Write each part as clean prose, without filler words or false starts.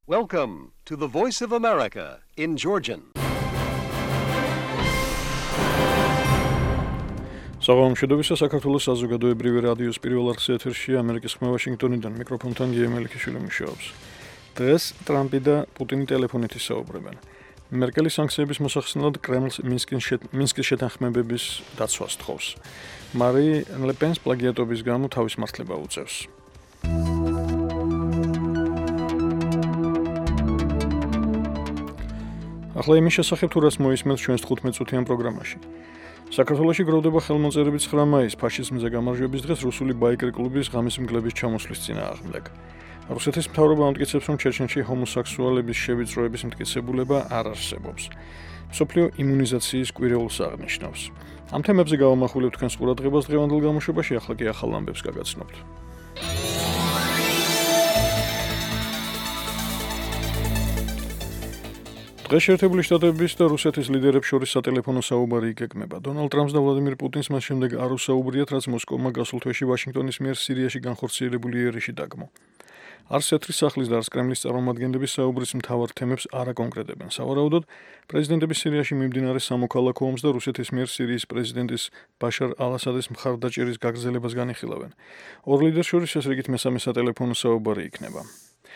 Welcome to the Voice of America in Georgian. Საღამომშვიდობისა საქართველოს საზოგადოებრივი რადიოს პირველ არხის ეთერში ამერიკის ხმა ვაშინგტონიდან მიკროფონთან გიემელიშვილი მუშაობს. დღეს ტრამპი და პუტინი ტელეფონით ისაუბრებენ. მერკელის სანქციების მოსახსნელად კრემლს მინსკის შეთანხმებების დაცვას თხოვს. მარი ლე-პენს პლაგიატობის გამო თავის მართლება უწევს. ახლა იმის შესახებ თუ რას მოისმენთ ჩვენს 15 წუთიან პროგრამაში. საქართველოში გროვდება ხელმოწერები 9 მაისს ფაშიზმზე გამარჯვების დღეს რუსული ბაიკერ კლუბის ღამის მგლების ჩამოსვლის წინააღმდეგ. რუსეთის მთავრობა ამტკიცებს, რომ ჩეჩნეთში ჰომოსექსუალების შევიწროების მტკიცებულება არ არსებობს. მსოფლიო იმუნიზაციის კვირეულს აღნიშნავს. ამ თემებზე გავამახვილებთ თქვენს ყურადღებას დღევანდელ გამოშვებაში, ახლა კი ახალ ამბებს გაგაცნობთ. დღეს შეერთებული შტატების და რუსეთის ლიდერებს შორის სატელეფონო საუბარი იგეგმება. დონალდ ტრამპს და ვლადიმირ პუტინს მას შემდეგ არ უსაუბრიათ, რაც მოსკოვმა გასულ თვეში ვაშინგტონის მიერ სირიაში განხორციელებული იერიში დაგმო. არც თეთრი სახლის და არც კრემლის წარმომადგენლები საუბრის მთავარ თემებს არ აკონკრეტებენ. სავარაუდოდ, პრეზიდენტები სირიაში მიმდინარე სამოქალაქო ომს და რუსეთის მიერ სირიის პრეზიდენტის ბაშარ ალ-ასადის მხარდაჭერის გაგრძელებას განიხილავენ. ორ ლიდერს შორის ეს რიგით მესამე სატელეფონო საუბარი იქნება.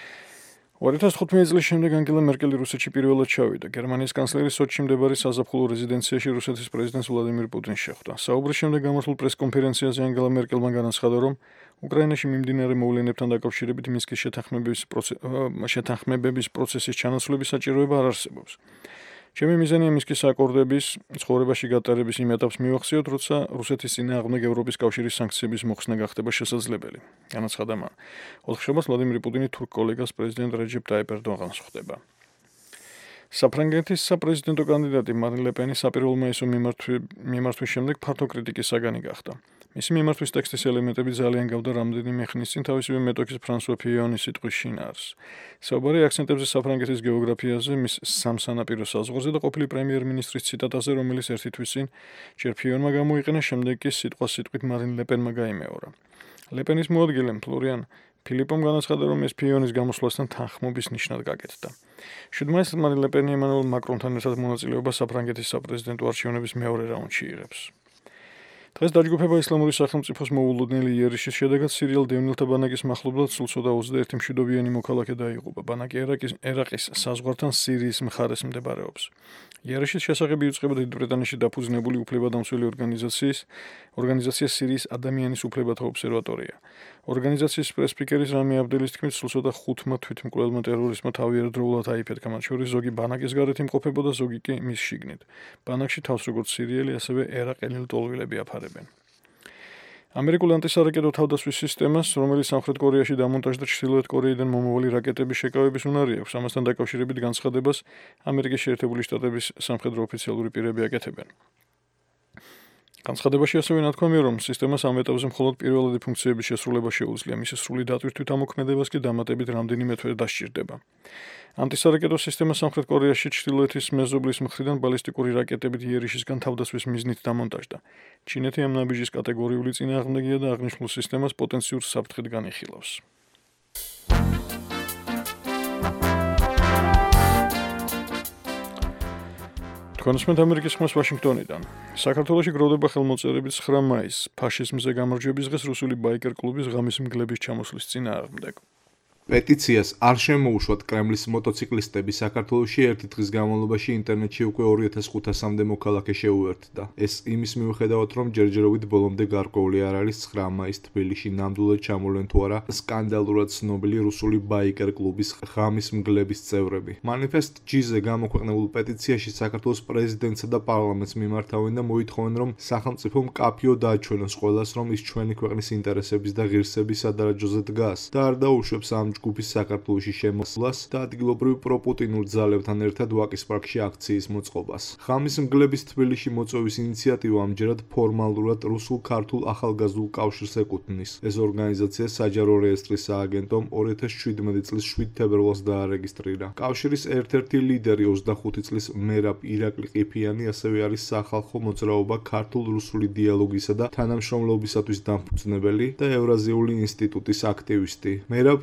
2015 წლის შემდეგ ანგელა მერკელი რუსეთში პირველად ჩავიდა. გერმანიის კანცლერი სოჩში მდებარე საზაფხულო რეზიდენციაში რუსეთის პრეზიდენტს ვლადიმირ პუტინს შეხვდა. საუბრის შემდეგ გამართულ პრესკონფერენციაზე ანგელა მერკელმა განაცხადა, რომ უკრაინაში მიმდინარე მოვლენებთან დაკავშირებით მინსკის შეთანხმებების პროცესის ჩანაცვლების საჭიროება არ არსებობს. ჩემი მიზანია მინსკის აკორდების ცხოვრებაში გატარების იმ ეტაპს მივახციოთ, როცა რუსეთის წინააღმდეგ ევროპის კავშირის სანქციების მოხსნა გახდება შესაძლებელი. განაცხადა მან. 4 შაბათს ვლადიმირ პუტინი თურქ კოლეგას პრეზიდენტ რეჯეპ ტაიპ ერდოღანს ხვდება. საფრანგეთის საპრეზიდენტო კანდიდატი მარინ ლე-პენი საპირველო მაისო მიმართვის შემდეგ ფართო კრიტიკის საგანი გახდა. მისი მიმართვის ტექსტის ელემენტები ძალიან გავდა რამდენიმე ხნის წინ თავისივე მეტოქის ფრანსუა ფიონის სიტყვის შინაარს. საუბარი აქცენტებზე საფრანგეთის გეოგრაფიაზე, მის სამ სანაპირო საზღვარზე და ყოფილი პრემიერ-მინისტრის ციტატაზე, რომელიც ერთი თვის წინ ჯერ ფიონმა გამოიყენა, შემდეგ კი სიტყვას-სიტყვით მარინ ლე-პენმა გაიმეორა. ლე-პენის მოადგილემ ფლორიან ფილიპომ განაცხადა, რომ ეს ფიონის გამოსვლასთან თანხმობის ნიშნად გაკეთდა. 7 მაისს მარინ ლე-პენი ემანუელ მაკრონთან ერთად მონაწილეობას საფრანგეთის საპრეზიდენტო არჩევნების მეორე რაუნდში იღებს. დღეს დაჯგუფება ისლამური სახელმწიფოს მოულოდნელი იერიშის შედეგად სირიელ დევნილთა ბანაკის მახლობლად სულ ცოტა 21 მშვიდობიანი მოქალაქე დაიღუპა. ბანაკი ერაყის საზღვართან სირიის მხარეს მდებარეობს. იერიშის შესახებ იუწყება დიდ ბრიტანეთში დაფუძნებული უფლებადამცველი ორგანიზაცია სირიის ადამიანის უფლებათა ობსერვატორია. ორგანიზაციის პრესპიკერის რამი აბდელის თქმით, სულ ცოტა 5 თვითმკვლელმა ტერორიზმმა თავი ერთდროულად აიფეთქა, მათ შორის ზოგი ბანაკის გარეთ იმყოფებოდა, ზოგი კი მის შიგნით. ბანაკში თავს როგორც სირიელი, ასევე ერაყელი ლტოლვილები აფარებენ. ამერიკული ანტისარაკეტო თავდასხმის სისტემას, რომელიც სამხრეთ კორეაში დამონტაჟდა ჩრდილოეთ კორეიდან მომავალი რაკეტების შეკავების უნარი აქვს, ამასთან დაკავშირებით განცხადებას ამერიკის შეერთებული შტატების სამხედრო ოფიციალური პირები აკეთებენ. განცხადებაში ასევე ნათქვამია, რომ სისტემას ამ ეტაპზე მხოლოდ პირველადი ფუნქციების შესრულება შეუძლია, მისი სრული დატვირთვით ამოქმედებას კი დამატებით რამდენიმე თვე დასჭირდება. ანტისარაკეტო სისტემა სამხრეთ კორეაში ჩრდილოეთის მეზობლის მხრიდან ბალისტიკური რაკეტებით იერიშისგან თავდასხმის მიზნით დამონტაჟდა. ჩინეთი ამ ნაბიჯის კატეგორიული წინააღმდეგია და აღნიშნულ სისტემას პოტენციურ საფრთხედ განიხილავს. კონსმენთ ამერიკის ხმას ვაშინგტონიდან. საქართველოში გროვდება ხელმოწერები 9 მაისს ფაშიზმზე გამარჯვების დღეს რუსული ბაიკერ კლუბის ღამის მგლების ჩამოსვლის წინააღმდეგ. პეტიციას არ შემოუშვათ კრემლის მოტოციკლისტები საქართველოში ერთი დღის განმავლობაში ინტერნეტში უკვე 2500-მდე მოქალაქე შეუერთდა. ეს იმის მიუხედავად, რომ ჯერჯერობით ბოლომდე გარკვეული არ არის 9 მაისს თბილისში ნამდვილად ჩამოვლენ თუ არა სკანდალურად ცნობილი რუსული ბაიკერ კლუბის ღამის მგლების წევრები. Manifest G-ზე გამოქვეყნებულ პეტიციაში საქართველოს პრეზიდენტსა და პარლამენტს მიმართავენ და მოითხოვენ, რომ სახელმწიფომ მკაფიო დააჩვენოს ყველას, რომ ის ჩვენი ქვეყნის ინტერესების და ღირსების სადარაჯოზე დგას და არ დაუშვებს ამ ჯგუფის საქართველოში შემოსვლას და ადგილობრივ პროპუტინურ ძალებთან ერთად ვაკის პარკში აქციის მოწყობას. ღამის მგლების თბილისში მოწვევის ინიციატივა ამჯერად ფორმალურად რუსულ-ქართულ ახალგაზრდულ კავშირს ეკუთვნის. ეს ორგანიზაცია საჯარო რეესტრის სააგენტომ 2017 წლის 7 თებერვალს დაარეგისტრირა. კავშირის ერთ-ერთი ლიდერი 25 წლის მერაბ ირაკლი ყიფიანი ასევე არის სახალხო მოძრაობა ქართულ-რუსული დიალოგისა და თანამშრომლობისათვის დამფუძნებელი და ევრაზიული ინსტიტუტის აქტივისტი. მერაბ ყიფიანი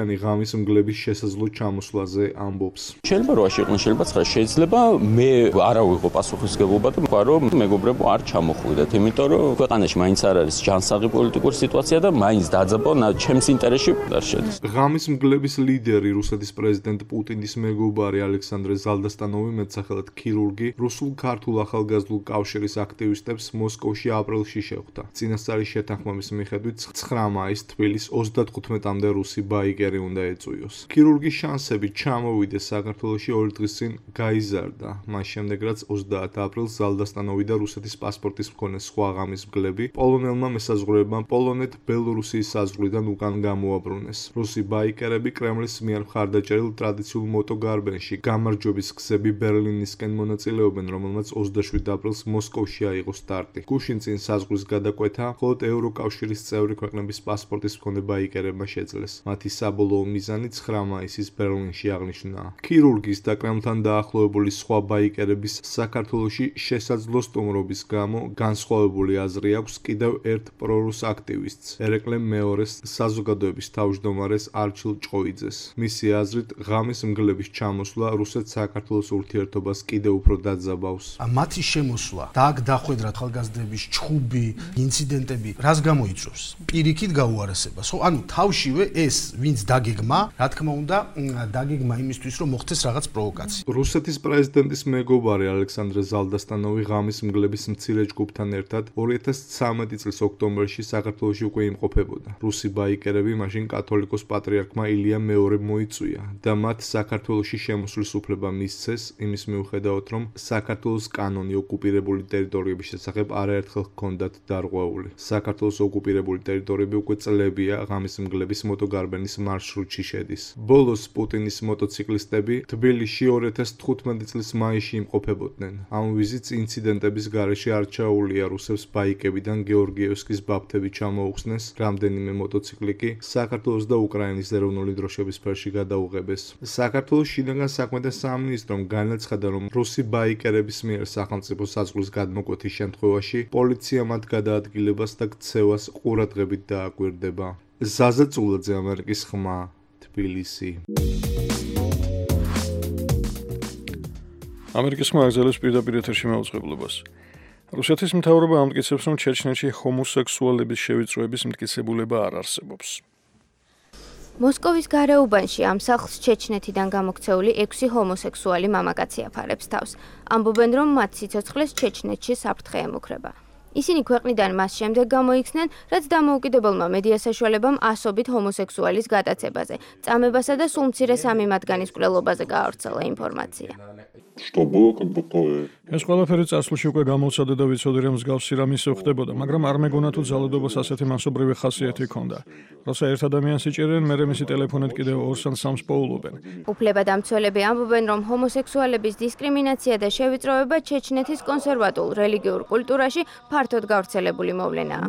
ჭკვიანი ღამის მგლების შესაძლო ჩამოსვლაზე ამბობს. შეიძლება 8-ში იყვნენ, შეიძლება 9-ში. შეიძლება მე არ ავიღო პასუხისმგებლობა და ვთქვა, რომ მეგობრებო არ ჩამოხვიდეთ, იმიტომ რომ ქვეყანაში მაინც არ არის ჯანსაღი პოლიტიკური სიტუაცია და მაინც დაძაბო ჩემს ინტერესში არ შედის. ღამის მგლების ლიდერი რუსეთის პრეზიდენტ პუტინის მეგობარი ალექსანდრე ზალდასტანოვი მეტსახელად ქირურგი რუსულ-ქართულ ახალგაზრდულ კავშირის აქტივისტებს მოსკოვში აპრილში შეხვდა. წინასწარი შეთანხმების მიხედვით 9 მაისს თბილისს 35-მდე რუსი ბაიკერი უნდა ეწვიოს. ქირურგის შანსები ჩამოვიდეს საქართველოში 2 დღის წინ გაიზარდა. მას შემდეგ რაც 30 აპრილს ზალდასტანოვი და რუსეთის პასპორტის მქონე სხვა ღამის მგლები პოლონელმა მესაზღვრეებმა პოლონეთ-ბელორუსიის საზღვრიდან უკან გამოაბრუნეს. რუსი ბაიკერები კრემლის მიერ მხარდაჭერილ ტრადიციულ მოტოგარბენში გამარჯვების გზები ბერლინისკენ მონაწილეობენ, რომელმაც 27 აპრილს მოსკოვში აიღო სტარტი. გუშინ წინ საზღვრის გადაკვეთა მხოლოდ ევროკავშირის წევრი ქვეყნების პასპორტის მქონე ბაიკერებმა შეძლეს. მათი საბოლოო მიზანი 9 მაისის ბერლინში აღნიშნა. ქირურგის და კრემლთან დაახლოებული სხვა ბაიკერების საქართველოში შესაძლო სტუმრობის გამო განსხვავებული აზრი აქვს კიდევ ერთ პრორუს აქტივისტს, ერეკლე მეორეს საზოგადოების თავმჯდომარეს არჩილ ჭყოიძეს. მისი აზრით, ღამის მგლების ჩამოსვლა რუსეთ-საქართველოს ურთიერთობას კიდევ უფრო დაძაბავს. მათი შემოსვლა და აქ დახვედრა ახალგაზრდების ჩხუბი, ინციდენტები, რას გამოიწვევს? პირიქით გაუარესებას. ხო, ანუ თავშივე ეს, ვინც დაგეგმა, რა თქმა უნდა, დაგეგმა იმისთვის, რომ მოხდეს რაღაც პროვოკაცია. რუსეთის პრეზიდენტის მეგობარი ალექსანდრე ზალდასტანოვი ღამის მგლების მცირე ჯგუფთან ერთად 2013 წლის ოქტომბერში საქართველოში უკვე იმყოფებოდა. რუსი ბაიკერები მაშინ კათოლიკოს პატრიარქმა ილია მეორე მოიწვია და მათ საქართველოში შემოსვლის უფლება მისცეს იმის მიუხედავად, რომ საქართველოს კანონი ოკუპირებული ტერიტორიების შესახებ არაერთხელ ჰქონდათ დარღვეული. საქართველოს ოკუპირებული ტერიტორიები უკვე წლებია ღამის მგლების მოტოგარბენის მარშრუტში შედის. ბოლოს პუტინის მოტოციკლისტები თბილისში 2015 წლის მაისში იმყოფებოდნენ. ამ ვიზიტს ინციდენტების გარეშე არ ჩაუვლია რუსებს ბაიკებიდან გეორგიევსკის ბაფთები ჩამოუხსნეს, რამდენიმე მოტოციკლი კი საქართველოს და უკრაინის ეროვნული დროშების სფეროში გადაუღებეს. საქართველოს შინაგან საქმეთა სამინისტრომ განაცხადა, რომ რუსი ბაიკერების მიერ სახელმწიფო საზღვრის გადმოკვეთის შემთხვევაში პოლიცია მათ გადაადგილებას და ქცევას ყურადღებით დააკვირდება. ზაზა წულაძე, ამერიკის ხმა, თბილისი. ამერიკის ხმა აგზელებს პირდაპირ ეთერში მაუწყებლობას. რუსეთის მთავრობა ამტკიცებს, რომ ჩეჩნეთში ჰომოსექსუალების შევიწროების მტკიცებულება არ არსებობს. მოსკოვის გარეუბანში ამ სახლს ჩეჩნეთიდან გამოქცეული 6 ჰომოსექსუალი მამაკაცი აფარებს თავს. ამბობენ, რომ მათ სიცოცხლეს ჩეჩნეთში საფრთხე ემუქრება. ისინი ქვეყნიდან მას შემდეგ გამოიქცნენ, რაც დამოუკიდებელმა მედია საშუალებამ ასობით ჰომოსექსუალის გადაცებაზე, წამებასა და სულ მცირე 3 მათგანის მკვლელობაზე გაავრცელა ინფორმაცია. ეს ყველაფერი წარსულში უკვე გამოცადა და ვიცოდი, რომ მსგავსი რამ ისევ ხდებოდა, მაგრამ არ მეგონა თუ ძალადობას ასეთი მასობრივი ხასიათი ჰქონდა. როცა ერთ ადამიანს იჭერენ, მერე მისი ტელეფონით კიდევ 2 ან 3 პოულობენ. უფლებადამცველები ამბობენ, რომ ჰომოსექსუალების დისკრიმინაცია და შევიწროება ჩეჩნეთის კონსერვატულ რელიგიურ კულტურაში ფართოდ გავრცელებული მოვლენაა.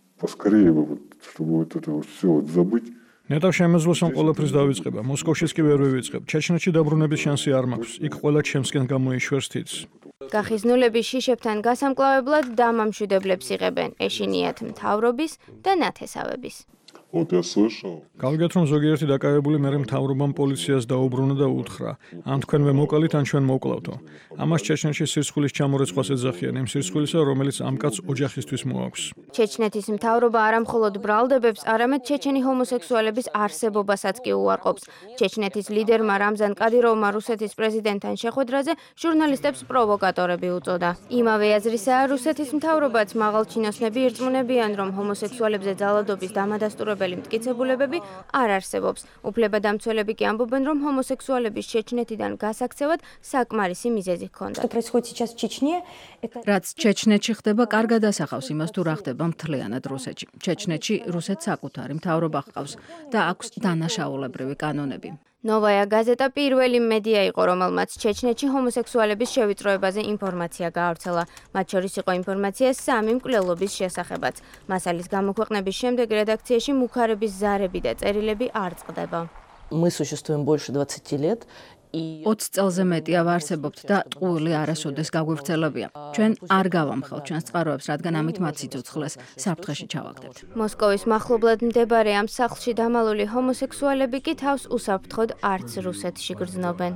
ნეტავ შემეძლოს ამ ყველაფრის დავიწყება. მოსკოვშიც კი ვერ ვივიწყებ. ჩეჩნეთში დაბრუნების შანსი არ მაქვს. იქ ყველა ჩემსკენ გამოიშვერს თითს. გახიზნულები შიშებთან გასამკლავებლად დამამშვიდებლებს იღებენ, ეშინიათ მთავრობის და ნათესავების. გავიგეთ, რომ ზოგიერთი დაკავებული მერე მთავრობამ პოლიციას დაუბრუნა და უთხრა: ან თქვენ მოკალით, ან ჩვენ მოვკლავთო. ამას ჩეჩნეთში სირცხვილის ჩამორეცხვას ეძახიან, იმ სირცხვილისა, რომელიც ამ კაცს ოჯახისთვის მოაქვს. ჩეჩნეთის მთავრობა არამხოლოდ ბრალდებებს, არამედ ჩეჩენი ჰომოსექსუალების არსებობასაც კი უარყოფს. ჩეჩნეთის ლიდერმა რამზან კადიროვმა რუსეთის პრეზიდენტთან შეხვედრაზე ჟურნალისტებს პროვოკატორები უწოდა. იმავე აზრისაა რუსეთის მთავრობაც, მაღალჩინოსნები ირწმუნებიან, რომ ჰომოსექსუალებზე ძალადობის დამადასტურებელი მტკიცებულებები არ არსებობს. უფლებადამცველები კი ამბობენ, რომ ჰომოსექსუალების ჩეჩნეთიდან გასაქცევად საკმარისი მიზეზი ჰქონდათ. რაც ჩეჩნეთში ხდება, კარგად ასახავს იმას, თუ რა ხდება მთლიანად რუსეთში. ჩეჩნეთში რუსეთს საკუთარი მთავრობა ჰყავს და აქვს დანაშაულებრივი კანონები. ნოვაია გაზეტა პირველი მედია იყო, რომელმაც ჩეჩნეთში ჰომოსექსუალების შევიწროებაზე ინფორმაცია გაავრცელა. მათ შორის იყო ინფორმაცია 3 მკვლელობის შესახებაც. მასალის გამოქვეყნების შემდეგ რედაქციაში მუქარების ზარები და წერილები არ წყდება. Мы существуем больше 20 лет, 20 წელზე მეტია ვარსებობთ და ტყუილი არასოდეს გაგვივრცელებია. ჩვენ არ გავამხელთ ჩვენს წყაროებს, რადგან ამით მათ სიცოცხლეს საფრთხეში ჩავაგდებთ. მოსკოვის მახლობლად მდებარე ამ სახლში დამალული ჰომოსექსუალები კი თავს უსაფრთხოდ არც რუსეთში გრძნობენ.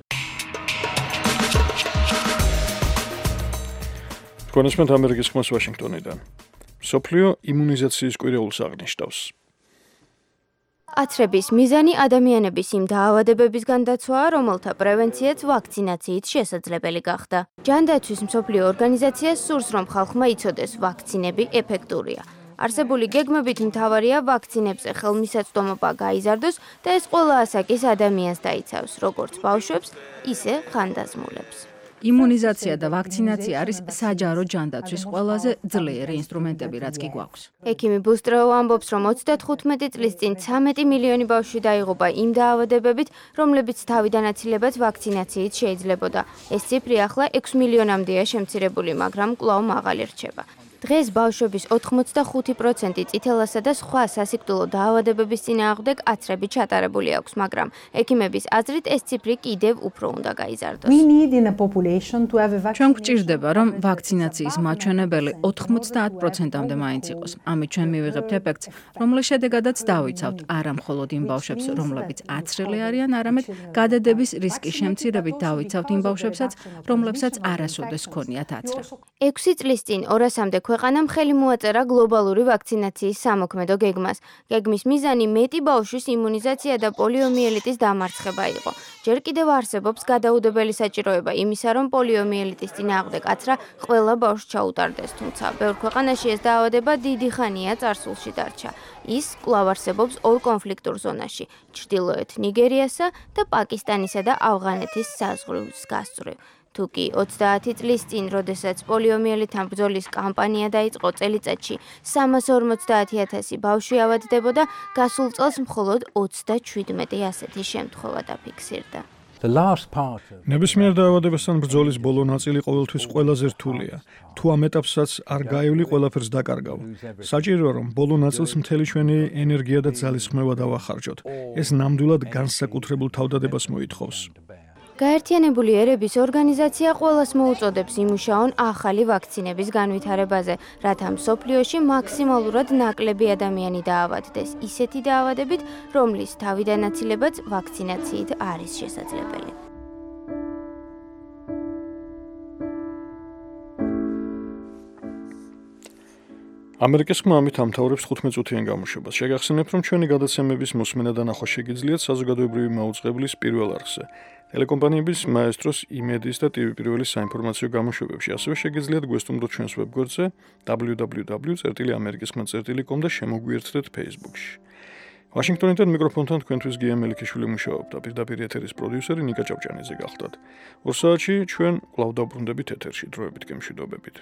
კონსპონდენტ ამერიკის ხმას ვაშინგტონიდან. სოფლიო იმუნიზაციის კვირეულს აღნიშნავს. აცრების მიზანი ადამიანების იმ დაავადებებისგან დაცვაა, რომელთა პრევენციაც ვაქცინაციით შესაძლებელი გახდა. ჯანდაცვის მსოფლიო ორგანიზაცია სურს, რომ ხალხმა იცოდეს, ვაქცინები ეფექტურია. არსებული გეგმებით მთავარია ვაქცინებზე ხელმისაწვდომობა გაიზარდოს და ეს ყველა ასაკის ადამიანს დაიცავს, როგორც ბავშვებს, ისე ხანდაზმულებს. იმუნიზაცია და ვაქცინაცია არის საჯარო ჯანდაცვის ყველაზე ძლიერი ინსტრუმენტები, რაც კი გვაქვს. ექიმი ბუსტროუ ამბობს, რომ 35 წლის წინ 13 მილიონი ბავშვი დაიღუპა იმ დაავადებებით, რომლებიც თავიდან აცილებას ვაქცინაციით შეიძლებოდა. ეს ციფრი ახლა 6 მილიონამდეა შემცირებული, მაგრამ კვლავ მაღალი რჩება. დღეს ბავშვების 85% წითელასა და სხვა სასიკვდილო დაავადებების წინააღმდეგ აცრები ჩატარებული აქვს, მაგრამ ექიმების აზრით ეს ციფრი კიდევ უფრო უნდა გაიზარდოს. ჩვენ გვჭირდება, რომ ვაქცინაციის მაჩვენებელი 90%-მდე მაინც იყოს. ამით ჩვენ მივიღებთ ეფექტს, რომლის შედეგადაც დავიცავთ არა მხოლოდ იმ ბავშვებს, რომლებიც აცრელი არიან, არამედ გადადების რისკის შემცირებით დავიცავთ იმ ბავშვებსაც, რომლებსაც არასოდეს ჰქონიათ აცრა. 6 წლის წინ 200-მდე ქვეყანამ ხელი მოაწერა გლობალური ვაქცინაციის სამოქმედო გეგმას. გეგმის მიზანი მეტი ბავშვის იმუნიზაცია და პოლიომიელიტის დამარცხება იყო. ჯერ კიდევ არსებობს გადაუდებელი საჭიროება იმისა, რომ პოლიომიელიტის წინააღმდეგ აცრა ყველა ბავშვს ჩაუტარდეს, თუმცა ბევრ ქვეყანაში ეს დაავადება დიდი ხანია წარსულში დარჩა. ის კვლავ არსებობს ორ კონფლიქტურ ზონაში, ჩრდილოეთ ნიგერიასა და პაკისტანისა და ავღანეთის საზღვრის გასწვრივ. თუკი 30 წლის წინ, როდესაც პოლიომიელიტთან ბრძოლის კამპანია დაიწყო, წელიწადში 350,000 ბავშვი ავადდებოდა, გასულ წელს მხოლოდ 37 ასეთი შემთხვევა დაფიქსირდა. ნებისმიერ დაავადებასთან ბრძოლის ბოლო ნაწილი ყოველთვის ყველაზე რთულია. თუ ამ ეტაპსაც არ გაივლი, ყველაფერს დაკარგავ. საჭიროა, რომ ბოლო ნაწილს მთელი ჩვენი ენერგია და ძალისხმევა დავახარჯოთ. ეს ნამდვილად განსაკუთრებულ თავდადებას მოითხოვს. გაერთიანებული ერების ორგანიზაცია ყველას მოუწოდებს იმუშაონ ახალი ვაქცინების განვითარებაზე, რათა მსოფლიოში მაქსიმალურად ნაკლები ადამიანი დაავადდეს ისეთი დაავადებით, რომლის თავიდან აცილებაც ვაქცინაციით არის შესაძლებელი. ამერიკის ხმა ამით ამთავრებს 15 წუთიან გამოშვებას. შეგახსენებთ, რომ ჩვენი გადაცემების მოსმენა და ნახვა შეგიძლიათ საზოგადოებრივი მაუწყებლის პირველ არხზე. ტელეკომპანიების მაესტროს, იმედის და TV პირველის საინფორმაციო გამოშვებებში. ასევე შეგიძლიათ გვესტუმროთ ჩვენს ვებგვერდზე www.amerikiskhma.com და შემოგვიერთდეთ Facebook-ში. ვაშინგტონიდან მიკროფონთან თქვენთვის გია მელიქიშვილი მუშაობდა. პირდაპირ ეთერის პროდიუსერი ნიკა ჭავჭანიძე გახლდათ. 2 საათში ჩვენ კვლავ დავბრუნდებით ეთერში. დროებით გემშვიდობებით.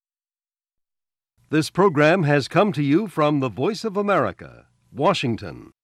This program has come to you from the Voice of America, Washington.